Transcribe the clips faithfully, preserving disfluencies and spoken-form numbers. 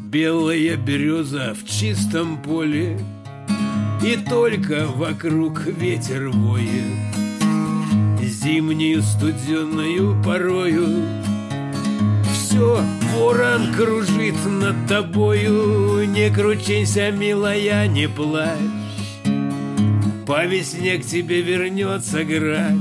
Белая береза в чистом поле, и только вокруг ветер воет. Зимнюю студенную порою все ворон кружит над тобою. Не кручинься, милая, не плачь, по весне к тебе вернется грач.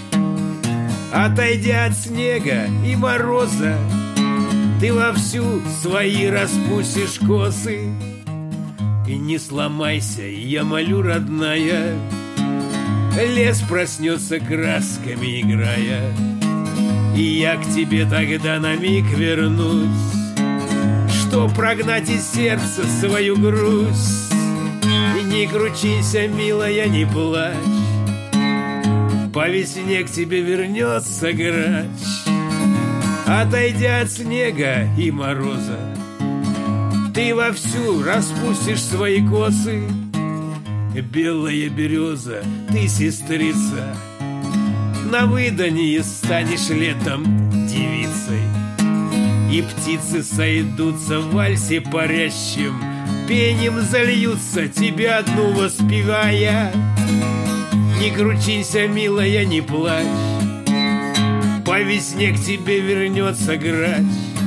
Отойдя от снега и мороза, ты вовсю свои распустишь косы. И не сломайся, я молю, родная, лес проснется красками играя. И я к тебе тогда на миг вернусь, что прогнать из сердца свою грусть. И не кручинься, милая, не плачь, по весне к тебе вернется грач. Отойдя от снега и мороза, ты вовсю распустишь свои косы. Белая береза, ты, сестрица, на выданье станешь летом девицей. И птицы сойдутся в вальсе парящем, пением зальются, тебя одну воспевая. Не кручинься, милая, не плачь, по весне к тебе вернется грач.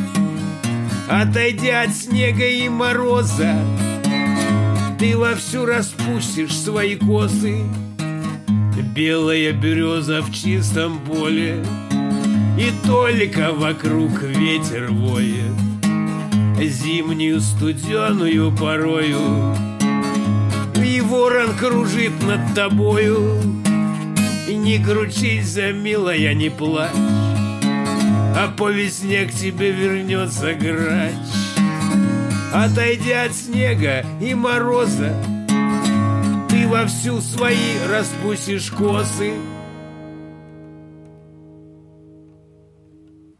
Отойдя от снега и мороза, ты вовсю распустишь свои косы. Белая береза в чистом поле, и только вокруг ветер воет. Зимнюю студеную порою и ворон кружит над тобою. И не кручинься, милая, не плачь, а по весне к тебе вернется грач. Отойдя от снега и мороза, ты вовсю свои распустишь косы.